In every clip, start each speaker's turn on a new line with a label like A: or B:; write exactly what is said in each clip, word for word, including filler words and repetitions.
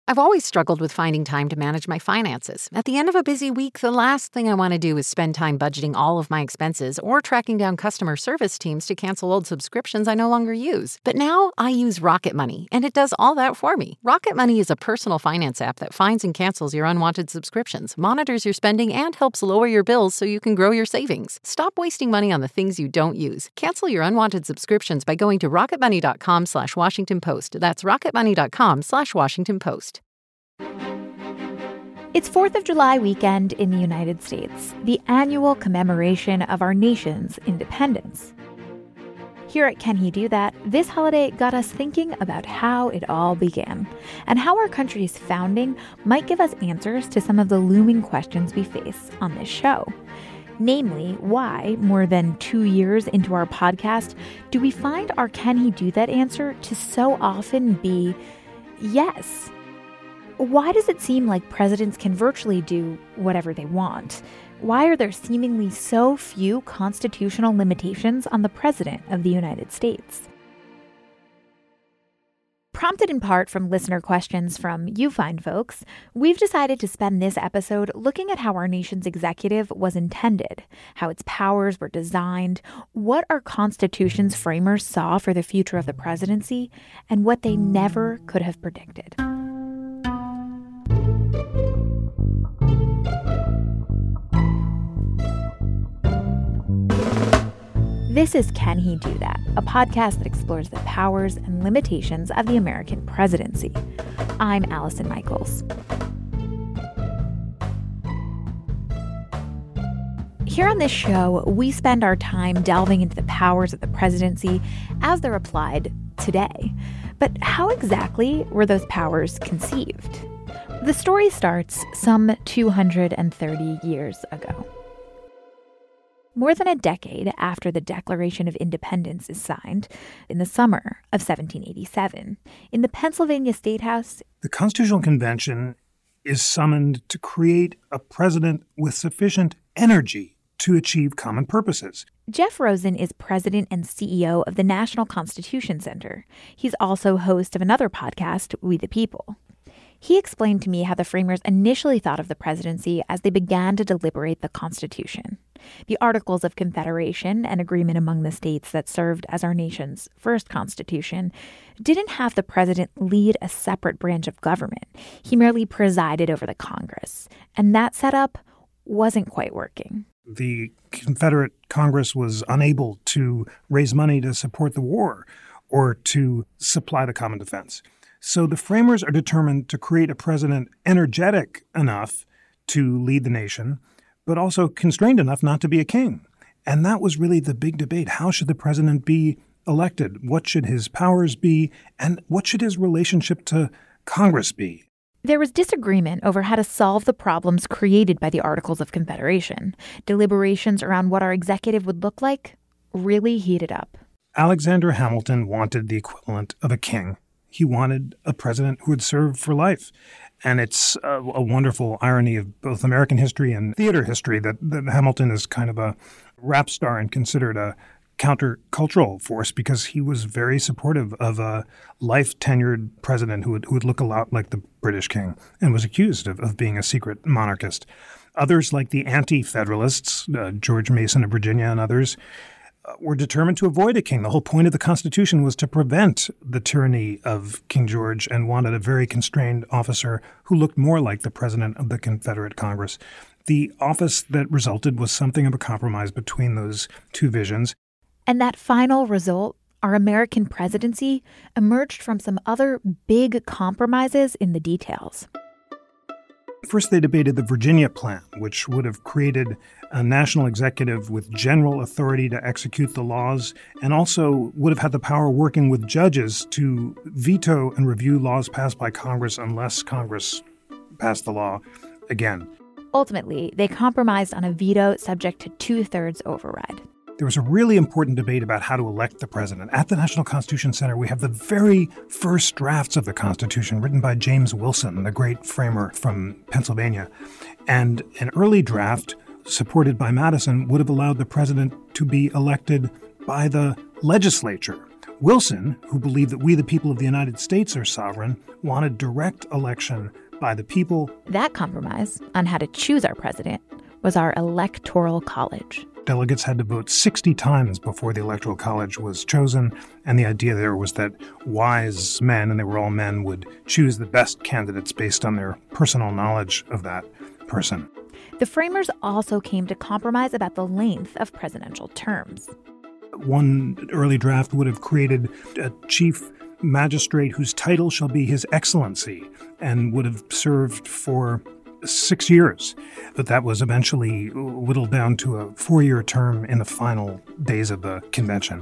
A: I've always struggled with finding time to manage my finances. At the end of a busy week, the last thing I want to do is spend time budgeting all of my expenses or tracking down customer service teams to cancel old subscriptions I no longer use. But now I use Rocket Money, and it does all that for me. Rocket Money is a personal finance app that finds and cancels your unwanted subscriptions, monitors your spending, and helps lower your bills so you can grow your savings. Stop wasting money on the things you don't use. Cancel your unwanted subscriptions by going to rocketmoney.com slash Washington Post. That's rocketmoney.com slash Washington Post.
B: It's fourth of July weekend in the United States, the annual commemoration of our nation's independence. Here at Can He Do That, this holiday got us thinking about how it all began and how our country's founding might give us answers to some of the looming questions we face on this show. Namely, why, more than two years into our podcast, do we find our Can He Do That answer to so often be yes? Why does it seem like presidents can virtually do whatever they want? Why are there seemingly so few constitutional limitations on the President of the United States? Prompted in part from listener questions from you fine folks, we've decided to spend this episode looking at how our nation's executive was intended, how its powers were designed, what our Constitution's framers saw for the future of the presidency, and what they never could have predicted. This is Can He Do That, a podcast that explores the powers and limitations of the American presidency. I'm Allison Michaels. Here on this show, we spend our time delving into the powers of the presidency as they're applied today. But how exactly were those powers conceived? The story starts some two hundred thirty years ago. More than a decade after the Declaration of Independence is signed, in the summer of seventeen eighty-seven, in the Pennsylvania State House,
C: the Constitutional Convention is summoned to create a president with sufficient energy to achieve common purposes.
B: Jeff Rosen is president and C E O of the National Constitution Center. He's also host of another podcast, We the People. He explained to me how the framers initially thought of the presidency as they began to deliberate the Constitution. The Articles of Confederation, an agreement among the states that served as our nation's first constitution, didn't have the president lead a separate branch of government. He merely presided over the Congress. And that setup wasn't quite working.
C: The Confederate Congress was unable to raise money to support the war or to supply the common defense. So the framers are determined to create a president energetic enough to lead the nation, but also constrained enough not to be a king. And that was really the big debate. How should the president be elected? What should his powers be? And what should his relationship to Congress be?
B: There was disagreement over how to solve the problems created by the Articles of Confederation. Deliberations around what our executive would look like really heated up.
C: Alexander Hamilton wanted the equivalent of a king. He wanted a president who would serve for life. And it's a, a wonderful irony of both American history and theater history that, that Hamilton is kind of a rap star and considered a countercultural force because he was very supportive of a life-tenured president who would, who would look a lot like the British king and was accused of, of being a secret monarchist. Others, like the anti-federalists, uh, George Mason of Virginia and others, were determined to avoid a king. The whole point of the Constitution was to prevent the tyranny of King George and wanted a very constrained officer who looked more like the president of the Confederate Congress. The office that resulted was something of a compromise between those two visions.
B: And that final result, our American presidency, emerged from some other big compromises in the details.
C: First, they debated the Virginia Plan, which would have created a national executive with general authority to execute the laws and also would have had the power working with judges to veto and review laws passed by Congress unless Congress passed the law again.
B: Ultimately, they compromised on a veto subject to two-thirds override.
C: There was a really important debate about how to elect the president. At the National Constitution Center, we have the very first drafts of the Constitution written by James Wilson, the great framer from Pennsylvania. And an early draft, supported by Madison, would have allowed the president to be elected by the legislature, Wilson, who believed that we the people of the United States are sovereign, wanted direct election by the people.
B: That compromise on how to choose our president was our Electoral College.
C: Delegates had to vote sixty times before the Electoral College was chosen, and the idea there was that wise men, and they were all men, would choose the best candidates based on their personal knowledge of that person.
B: The framers also came to compromise about the length of presidential terms.
C: One early draft would have created a chief magistrate whose title shall be His Excellency and would have served for six years. But that was eventually whittled down to a four-year term in the final days of the convention.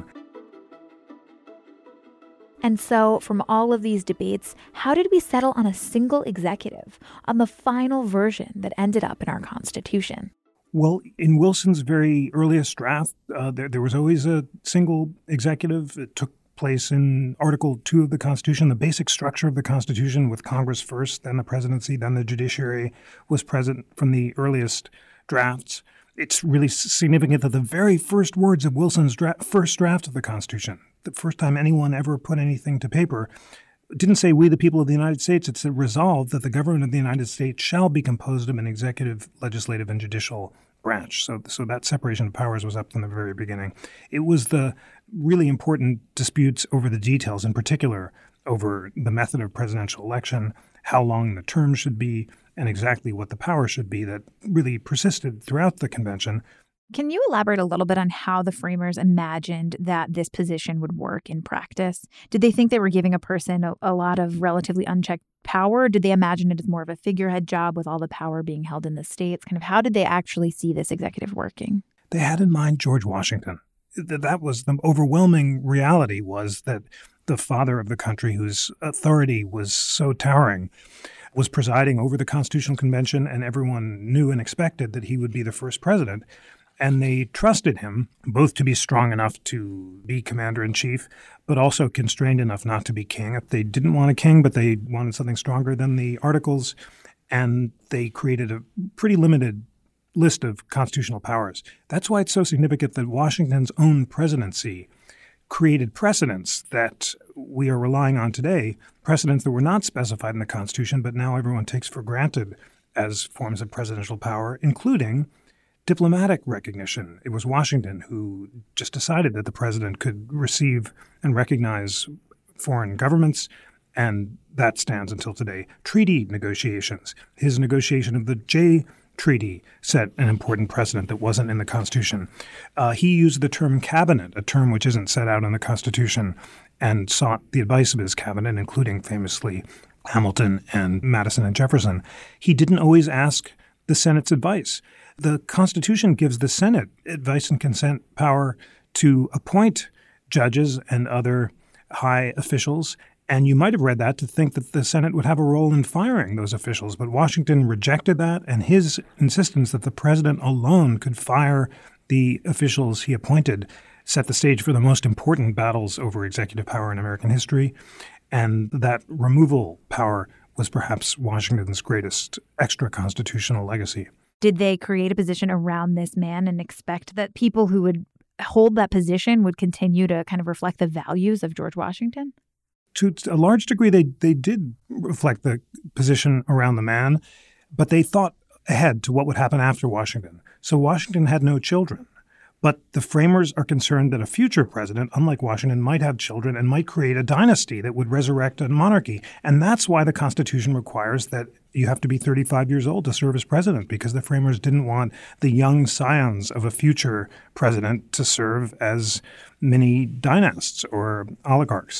B: And so, from all of these debates, how did we settle on a single executive, on the final version that ended up in our Constitution?
C: Well, in Wilson's very earliest draft, uh, there, there was always a single executive. It took place in Article two of the Constitution. The basic structure of the Constitution, with Congress first, then the presidency, then the judiciary, was present from the earliest drafts. It's really significant that the very first words of Wilson's dra- first draft of the Constitution, the first time anyone ever put anything to paper, didn't say we the people of the United States. It said resolved that the government of the United States shall be composed of an executive, legislative, and judicial branch. So, so that separation of powers was up from the very beginning. It was the really important disputes over the details, in particular over the method of presidential election, how long the term should be, and exactly what the power should be, that really persisted throughout the convention.
B: Can you elaborate a little bit on how the framers imagined that this position would work in practice? Did they think they were giving a person a, a lot of relatively unchecked power? Or did they imagine it as more of a figurehead job with all the power being held in the states? Kind of how did they actually see this executive working?
C: They had in mind George Washington. That was the overwhelming reality, was that the father of the country, whose authority was so towering, was presiding over the Constitutional Convention, and everyone knew and expected that he would be the first president. And they trusted him both to be strong enough to be commander-in-chief, but also constrained enough not to be king. They didn't want a king, but they wanted something stronger than the Articles, and they created a pretty limited list of constitutional powers. That's why it's so significant that Washington's own presidency created precedents that we are relying on today, precedents that were not specified in the Constitution, but now everyone takes for granted as forms of presidential power, including diplomatic recognition. It was Washington who just decided that the president could receive and recognize foreign governments, and that stands until today. Treaty negotiations. His negotiation of the Jay Treaty set an important precedent that wasn't in the Constitution. Uh, he used the term cabinet, a term which isn't set out in the Constitution, and sought the advice of his cabinet, including famously Hamilton and Madison and Jefferson. He didn't always ask the Senate's advice. The Constitution gives the Senate advice and consent power to appoint judges and other high officials, and you might have read that to think that the Senate would have a role in firing those officials. But Washington rejected that, and his insistence that the president alone could fire the officials he appointed set the stage for the most important battles over executive power in American history. And that removal power was perhaps Washington's greatest extra-constitutional legacy.
B: Did they create a position around this man and expect that people who would hold that position would continue to kind of reflect the values of George Washington?
C: To a large degree, they, they did reflect the position around the man, but they thought ahead to what would happen after Washington. So Washington had no children. But the framers are concerned that a future president, unlike Washington, might have children and might create a dynasty that would resurrect a monarchy. And that's why the Constitution requires that you have to be thirty-five years old to serve as president, because the framers didn't want the young scions of a future president to serve as mini dynasts or oligarchs.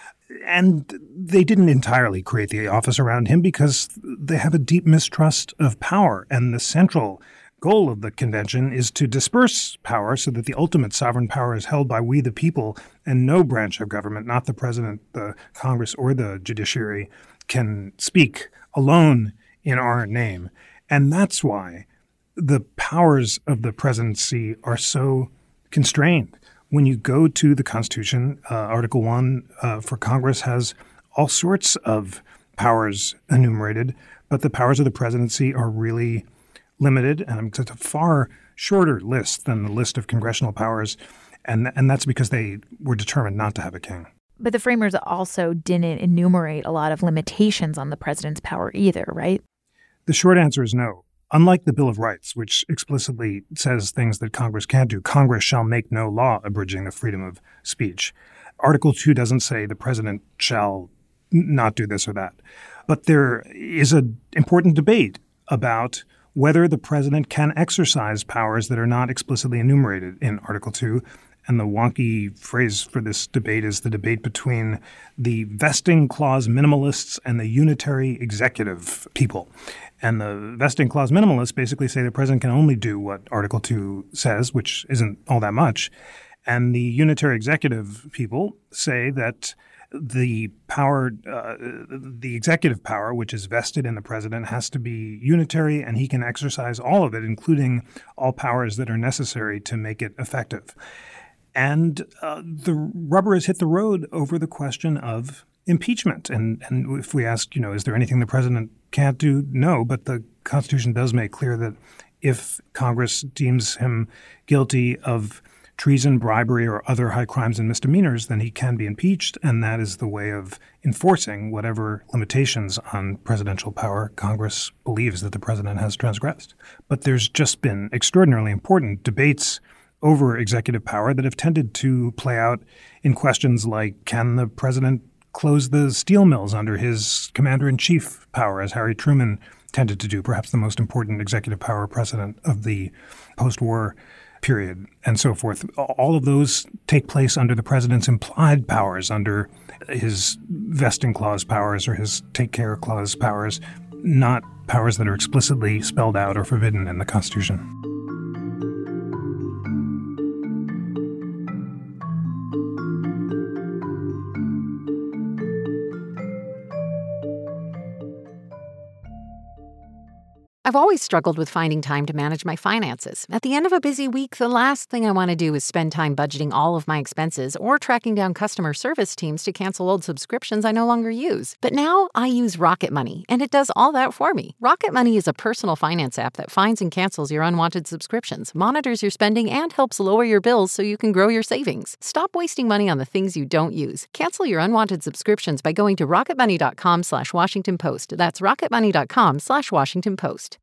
C: And they didn't entirely create the office around him because they have a deep mistrust of power. And the central goal of the convention is to disperse power so that the ultimate sovereign power is held by we the people, and no branch of government, not the president, the Congress, or the judiciary, can speak alone in our name. And that's why the powers of the presidency are so constrained. When you go to the Constitution, uh, Article one uh, for Congress has all sorts of powers enumerated, but the powers of the presidency are really limited, and it's a far shorter list than the list of congressional powers. And, and that's because they were determined not to have a king.
B: But the framers also didn't enumerate a lot of limitations on the president's power either, right?
C: The short answer is no. Unlike the Bill of Rights, which explicitly says things that Congress can't do, Congress shall make no law abridging the freedom of speech. Article two doesn't say the president shall not do this or that. But there is an important debate about whether the president can exercise powers that are not explicitly enumerated in Article two. And the wonky phrase for this debate is the debate between the vesting clause minimalists and the unitary executive people. And the vesting clause minimalists basically say the president can only do what Article two says, which isn't all that much. And the unitary executive people say that the power, uh, the executive power, which is vested in the president, has to be unitary, and he can exercise all of it, including all powers that are necessary to make it effective. And uh, the rubber has hit the road over the question of impeachment. And, and if we ask, you know, is there anything the president can't do? No, but the Constitution does make clear that if Congress deems him guilty of treason, bribery, or other high crimes and misdemeanors, then he can be impeached, and that is the way of enforcing whatever limitations on presidential power Congress believes that the president has transgressed. But there's just been extraordinarily important debates over executive power that have tended to play out in questions like, can the president close the steel mills under his commander-in-chief power, as Harry Truman tended to do, perhaps the most important executive power precedent of the post-war period, and so forth. All of those take place under the president's implied powers, under his vesting clause powers or his take care clause powers, not powers that are explicitly spelled out or forbidden in the Constitution.
A: I've always struggled with finding time to manage my finances. At the end of a busy week, the last thing I want to do is spend time budgeting all of my expenses or tracking down customer service teams to cancel old subscriptions I no longer use. But now I use Rocket Money, and it does all that for me. Rocket Money is a personal finance app that finds and cancels your unwanted subscriptions, monitors your spending, and helps lower your bills so you can grow your savings. Stop wasting money on the things you don't use. Cancel your unwanted subscriptions by going to rocketmoney.com slash Washington Post. That's rocketmoney.com slash Washington Post.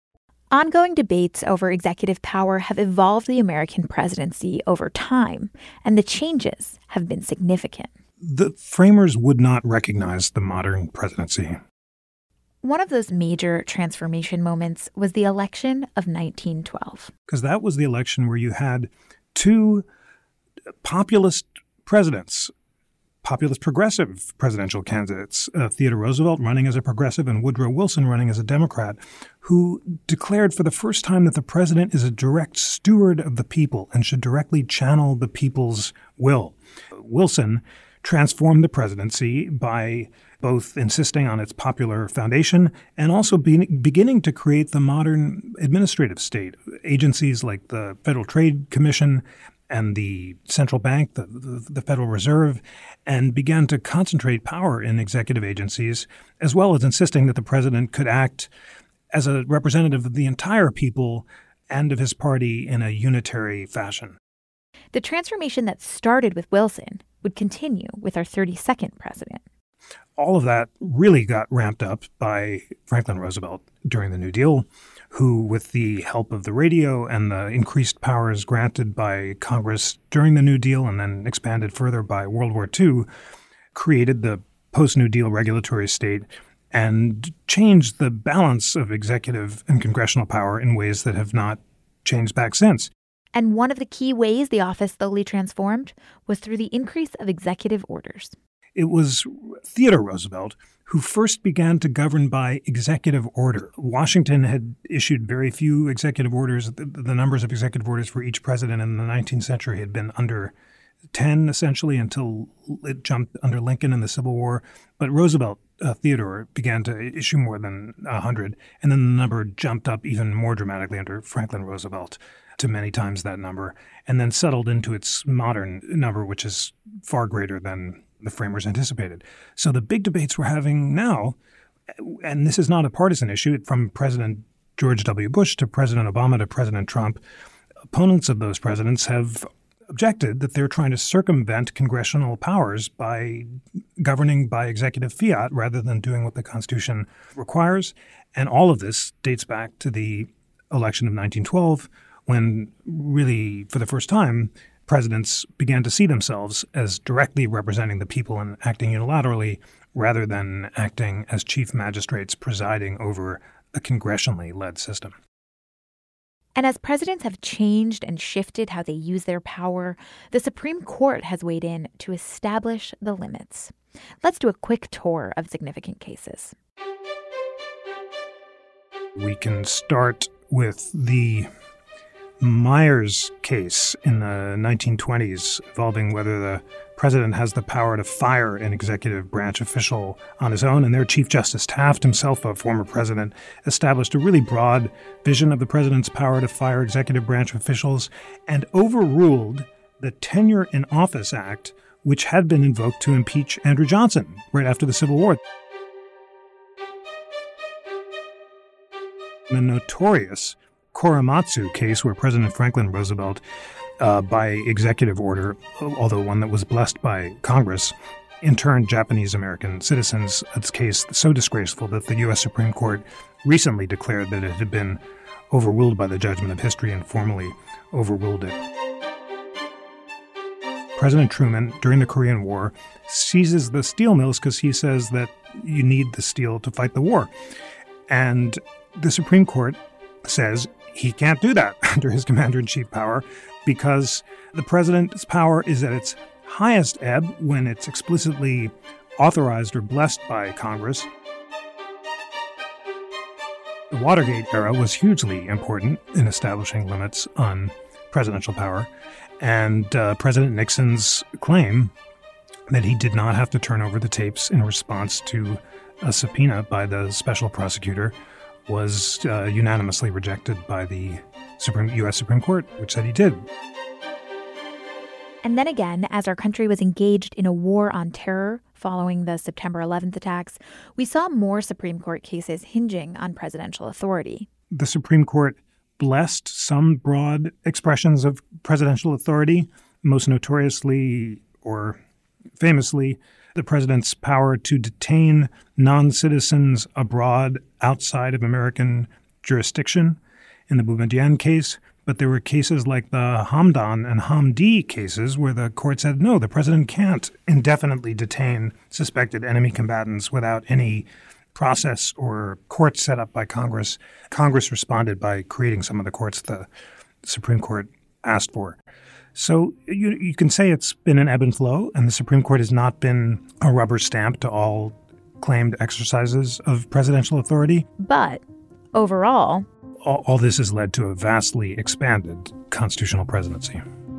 B: Ongoing debates over executive power have evolved the American presidency over time, and the changes have been significant.
C: The framers would not recognize the modern presidency.
B: One of those major transformation moments was the election of nineteen twelve.
C: Because that was the election where you had two populist presidents, populist progressive presidential candidates, uh, Theodore Roosevelt running as a progressive and Woodrow Wilson running as a Democrat, who declared for the first time that the president is a direct steward of the people and should directly channel the people's will. Wilson transformed the presidency by both insisting on its popular foundation and also be- beginning to create the modern administrative state. Agencies like the Federal Trade Commission and the central bank, the, the, the Federal Reserve, and began to concentrate power in executive agencies, as well as insisting that the president could act as a representative of the entire people and of his party in a unitary fashion.
B: The transformation that started with Wilson would continue with our thirty-second president.
C: All of that really got ramped up by Franklin Roosevelt during the New Deal, who, with the help of the radio and the increased powers granted by Congress during the New Deal and then expanded further by World War Two, created the post-New Deal regulatory state and changed the balance of executive and congressional power in ways that have not changed back since.
B: And one of the key ways the office slowly transformed was through the increase of executive orders.
C: It was Theodore Roosevelt who first began to govern by executive order. Washington had issued very few executive orders. The, the numbers of executive orders for each president in the nineteenth century had been under ten, essentially, until it jumped under Lincoln in the Civil War. But Roosevelt, uh, Theodore, began to issue more than one hundred, and then the number jumped up even more dramatically under Franklin Roosevelt to many times that number, and then settled into its modern number, which is far greater than the framers anticipated. So the big debates we're having now, and this is not a partisan issue, from President George W. Bush to President Obama to President Trump, opponents of those presidents have objected that they're trying to circumvent congressional powers by governing by executive fiat rather than doing what the Constitution requires. And all of this dates back to the election of nineteen twelve, when really, for the first time, presidents began to see themselves as directly representing the people and acting unilaterally rather than acting as chief magistrates presiding over a congressionally led system.
B: And as presidents have changed and shifted how they use their power, the Supreme Court has weighed in to establish the limits. Let's do a quick tour of significant cases.
C: We can start with the Myers case in the nineteen twenties involving whether the president has the power to fire an executive branch official on his own. And their Chief Justice Taft, himself a former president, established a really broad vision of the president's power to fire executive branch officials and overruled the Tenure in Office Act, which had been invoked to impeach Andrew Johnson right after the Civil War. The notorious Korematsu case, where President Franklin Roosevelt, uh, by executive order, although one that was blessed by Congress, interned Japanese-American citizens. Its case so disgraceful that the U S Supreme Court recently declared that it had been overruled by the judgment of history and formally overruled it. President Truman, during the Korean War, seizes the steel mills because he says that you need the steel to fight the war. And the Supreme Court says he can't do that under his commander-in-chief power because the president's power is at its highest ebb when it's explicitly authorized or blessed by Congress. The Watergate era was hugely important in establishing limits on presidential power, and uh, President Nixon's claim that he did not have to turn over the tapes in response to a subpoena by the special prosecutor was uh, unanimously rejected by the Supreme U S Supreme Court, which said he did.
B: And then again, as our country was engaged in a war on terror following the September eleventh attacks, we saw more Supreme Court cases hinging on presidential authority.
C: The Supreme Court blessed some broad expressions of presidential authority, most notoriously or famously the president's power to detain non-citizens abroad outside of American jurisdiction in the Boumediene case. But there were cases like the Hamdan and Hamdi cases where the court said, no, the president can't indefinitely detain suspected enemy combatants without any process or court set up by Congress. Congress responded by creating some of the courts the Supreme Court asked for. So you, you can say it's been an ebb and flow, and the Supreme Court has not been a rubber stamp to all claimed exercises of presidential authority.
B: But overall,
C: all, all this has led to a vastly expanded constitutional presidency.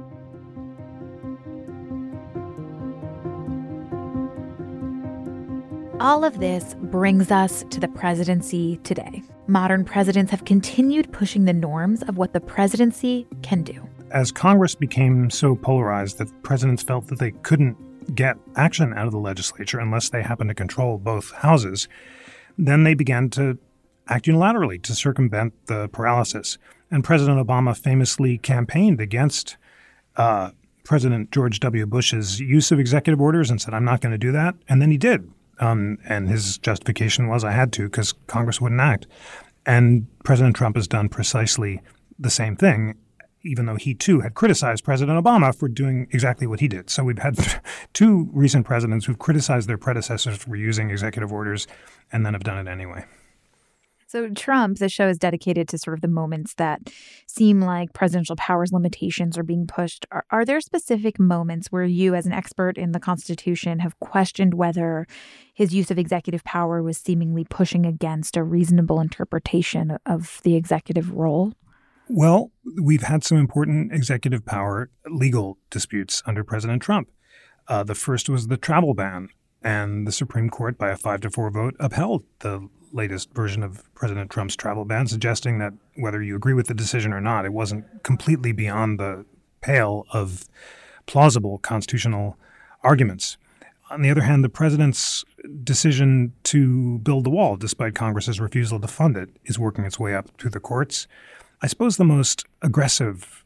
B: All of this brings us to the presidency today. Modern presidents have continued pushing the norms of what the presidency can do.
C: As Congress became so polarized that presidents felt that they couldn't get action out of the legislature unless they happened to control both houses, then they began to act unilaterally to circumvent the paralysis. And President Obama famously campaigned against uh, President George W. Bush's use of executive orders and said, I'm not going to do that. And then he did. Um, and his justification was, I had to because Congress wouldn't act. And President Trump has done precisely the same thing, even though he, too, had criticized President Obama for doing exactly what he did. So we've had two recent presidents who've criticized their predecessors for using executive orders and then have done it anyway.
B: So Trump, the show is dedicated to sort of the moments that seem like presidential powers limitations are being pushed. Are, are there specific moments where you, as an expert in the Constitution, have questioned whether his use of executive power was seemingly pushing against a reasonable interpretation of the executive role?
C: Well, we've had some important executive power legal disputes under President Trump. Uh, the first was the travel ban, and the Supreme Court, by a five to four vote, upheld the latest version of President Trump's travel ban, suggesting that whether you agree with the decision or not, it wasn't completely beyond the pale of plausible constitutional arguments. On the other hand, the president's decision to build the wall, despite Congress's refusal to fund it, is working its way up through the courts. I suppose the most aggressive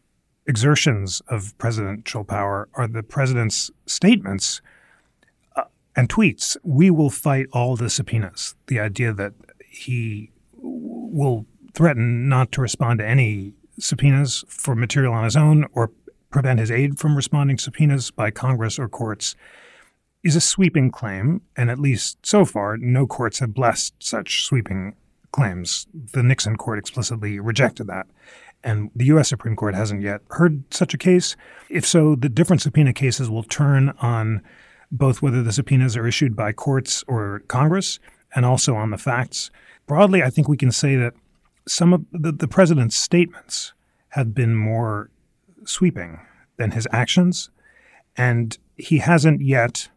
C: exertions of presidential power are the president's statements uh, and tweets. We will fight all the subpoenas. The idea that he will threaten not to respond to any subpoenas for material on his own or prevent his aide from responding to subpoenas by Congress or courts is a sweeping claim, and at least so far, no courts have blessed such sweeping claims. The Nixon court explicitly rejected that, and the U S Supreme Court hasn't yet heard such a case. If so, the different subpoena cases will turn on both whether the subpoenas are issued by courts or Congress, and also on the facts. Broadly, I think we can say that some of the, the president's statements have been more sweeping than his actions, and he hasn't yet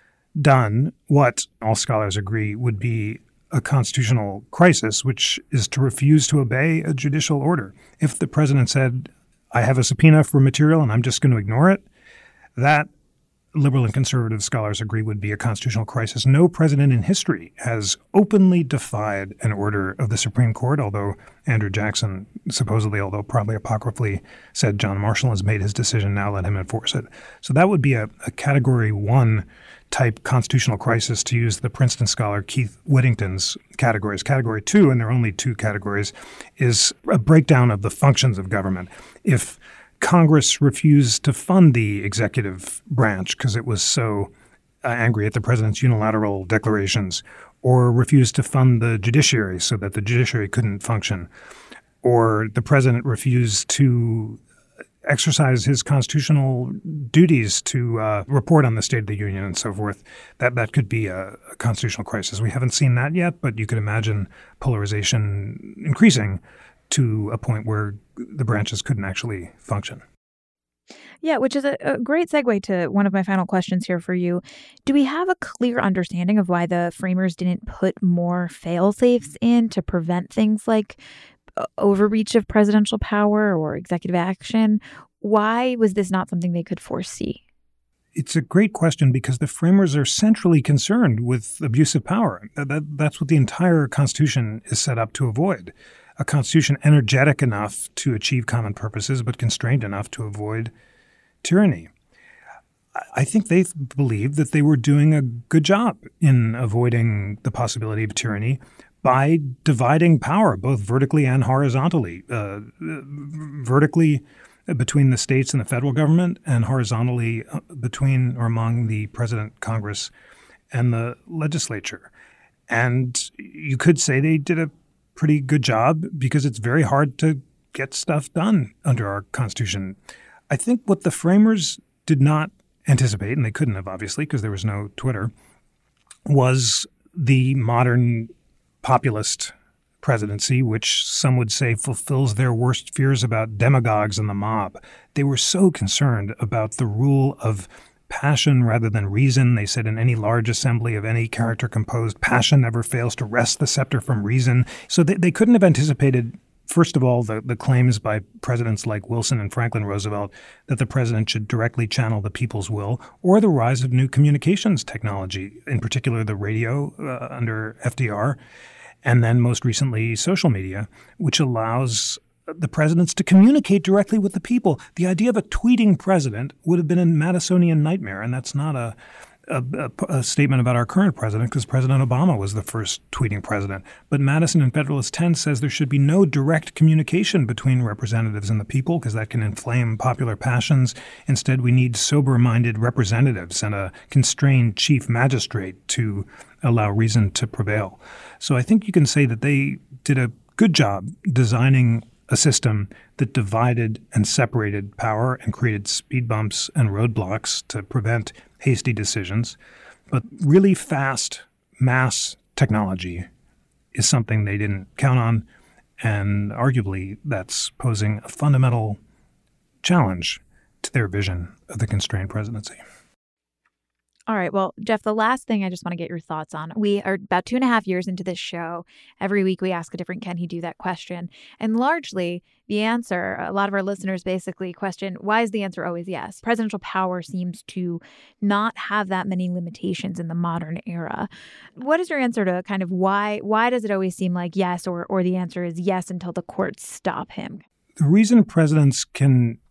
C: done what all scholars agree would be a constitutional crisis, which is to refuse to obey a judicial order. If the president said, I have a subpoena for material and I'm just going to ignore it, that liberal and conservative scholars agree would be a constitutional crisis. No president in history has openly defied an order of the Supreme Court, although Andrew Jackson supposedly, although probably apocryphally, said John Marshall has made his decision, now let him enforce it. So that would be a, a category one type constitutional crisis, to use the Princeton scholar Keith Whittington's categories. Category two, and there are only two categories, is a breakdown of the functions of government. If Congress refused to fund the executive branch because it was so uh, angry at the president's unilateral declarations, or refused to fund the judiciary so that the judiciary couldn't function, or the president refused to exercise his constitutional duties to uh, report on the State of the Union and so forth, that that could be a, a constitutional crisis. We haven't seen that yet, but you could imagine polarization increasing to a point where the branches couldn't actually function.
B: Yeah, which is a, a great segue to one of my final questions here for you. Do we have a clear understanding of why the framers didn't put more fail-safes in to prevent things like overreach of presidential power or executive action? Why was this not something they could foresee?
C: It's a great question because the framers are centrally concerned with abuse of power. That, that's what the entire Constitution is set up to avoid. A Constitution energetic enough to achieve common purposes, but constrained enough to avoid tyranny. I think they believed that they were doing a good job in avoiding the possibility of tyranny by dividing power, both vertically and horizontally. Uh, vertically between the states and the federal government, and horizontally between or among the president, Congress, and the legislature. And you could say they did a pretty good job because it's very hard to get stuff done under our Constitution. I think what the framers did not anticipate, and they couldn't have obviously because there was no Twitter, was the modern populist presidency, which some would say fulfills their worst fears about demagogues and the mob. They were so concerned about the rule of passion rather than reason. They said in any large assembly of any character composed, passion never fails to wrest the scepter from reason. So they, they couldn't have anticipated, first of all, the, the claims by presidents like Wilson and Franklin Roosevelt that the president should directly channel the people's will, or the rise of new communications technology, in particular the radio uh, under F D R, and then most recently social media, which allows the presidents to communicate directly with the people. The idea of a tweeting president would have been a Madisonian nightmare, and that's not a A, a, a statement about our current president, because President Obama was the first tweeting president. But Madison in Federalist ten says there should be no direct communication between representatives and the people, because that can inflame popular passions. Instead, we need sober-minded representatives and a constrained chief magistrate to allow reason to prevail. So I think you can say that they did a good job designing a system that divided and separated power and created speed bumps and roadblocks to prevent hasty decisions. But really fast mass technology is something they didn't count on, and arguably that's posing a fundamental challenge to their vision of the constrained presidency.
B: All right. Well, Jeff, the last thing I just want to get your thoughts on. We are about two and a half years into this show. Every week we ask a different can he do that question. And largely the answer, a lot of our listeners basically question, why is the answer always yes? Presidential power seems to not have that many limitations in the modern era. What is your answer to kind of why why does it always seem like yes, or or the answer is yes until the courts stop him?
C: The reason presidents can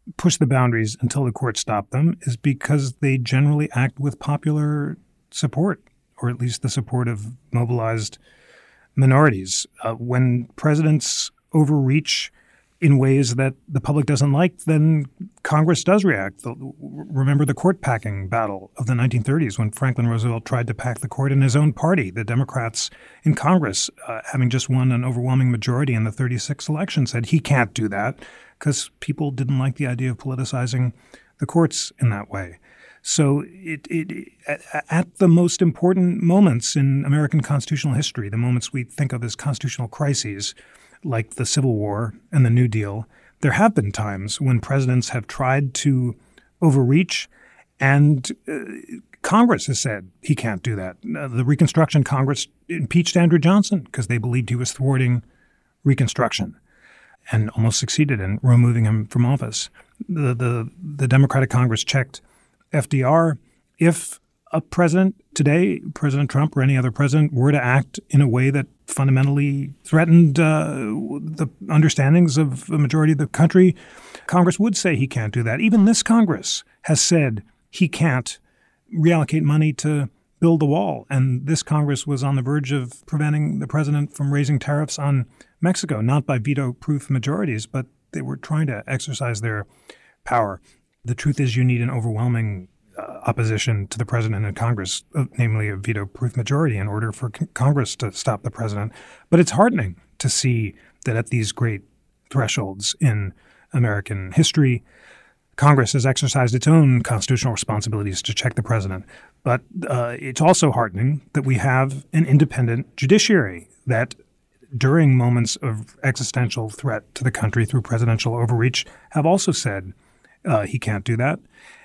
C: push the boundaries until the courts stop them is because they generally act with popular support, or at least the support of mobilized minorities. Uh, when presidents overreach in ways that the public doesn't like, then Congress does react. Remember the court packing battle of the nineteen thirties when Franklin Roosevelt tried to pack the court in his own party. The Democrats in Congress, uh, having just won an overwhelming majority in the thirty-six election, said he can't do that because people didn't like the idea of politicizing the courts in that way. So it, it, at, at the most important moments in American constitutional history, the moments we think of as constitutional crises, like the Civil War and the New Deal, there have been times when presidents have tried to overreach, and uh, Congress has said he can't do that. Uh, the Reconstruction Congress impeached Andrew Johnson because they believed he was thwarting Reconstruction and almost succeeded in removing him from office. The, the, the Democratic Congress checked F D R. If a president today, President Trump or any other president, were to act in a way that fundamentally threatened uh, the understandings of the majority of the country, Congress would say he can't do that. Even this Congress has said he can't reallocate money to build the wall. And this Congress was on the verge of preventing the president from raising tariffs on Mexico, not by veto-proof majorities, but they were trying to exercise their power. The truth is you need an overwhelming Uh, opposition to the president in Congress, uh, namely a veto-proof majority, in order for c- Congress to stop the president. But it's heartening to see that at these great thresholds in American history, Congress has exercised its own constitutional responsibilities to check the president. But uh, it's also heartening that we have an independent judiciary that, during moments of existential threat to the country through presidential overreach, have also said uh, he can't do that.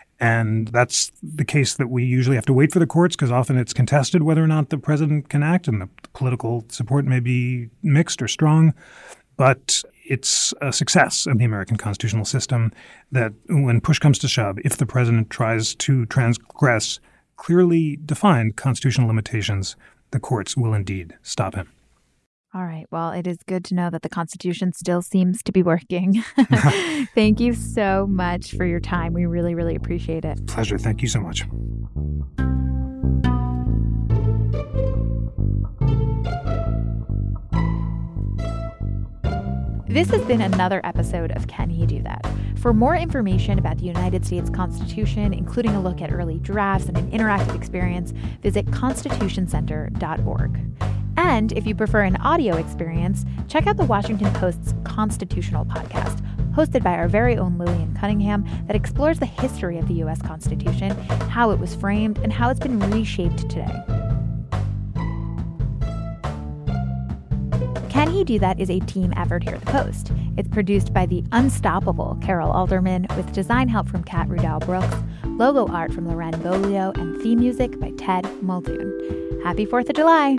C: And that's the case that we usually have to wait for the courts, because often it's contested whether or not the president can act, and the political support may be mixed or strong. But it's a success of the American constitutional system that when push comes to shove, if the president tries to transgress clearly defined constitutional limitations, the courts will indeed stop him.
B: All right. Well, it is good to know that the Constitution still seems to be working. Thank you so much for your time. We really, really appreciate it.
C: Pleasure. Thank you so much.
B: This has been another episode of Can He Do That? For more information about the United States Constitution, including a look at early drafts and an interactive experience, visit constitution center dot org. And if you prefer an audio experience, check out the Washington Post's Constitutional Podcast, hosted by our very own Lillian Cunningham, that explores the history of the U S Constitution, how it was framed, and how it's been reshaped today. Can He Do That is a team effort here at the Post. It's produced by the unstoppable Carol Alderman, with design help from Kat Rudell-Brooks, logo art from Loren Bolio, and theme music by Ted Muldoon. Happy fourth of July!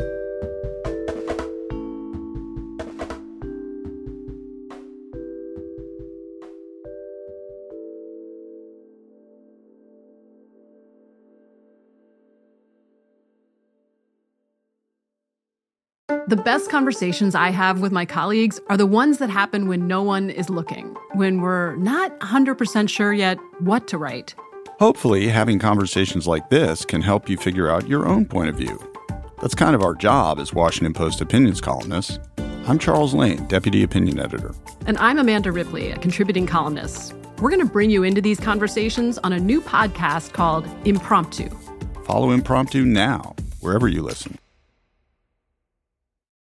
D: The best conversations I have with my colleagues are the ones that happen when no one is looking, when we're not one hundred percent sure yet what to write.
E: Hopefully, having conversations like this can help you figure out your own point of view. That's kind of our job as Washington Post opinions columnists. I'm Charles Lane, Deputy Opinion Editor.
D: And I'm Amanda Ripley, a contributing columnist. We're going to bring you into these conversations on a new podcast called Impromptu.
E: Follow Impromptu now, wherever you listen.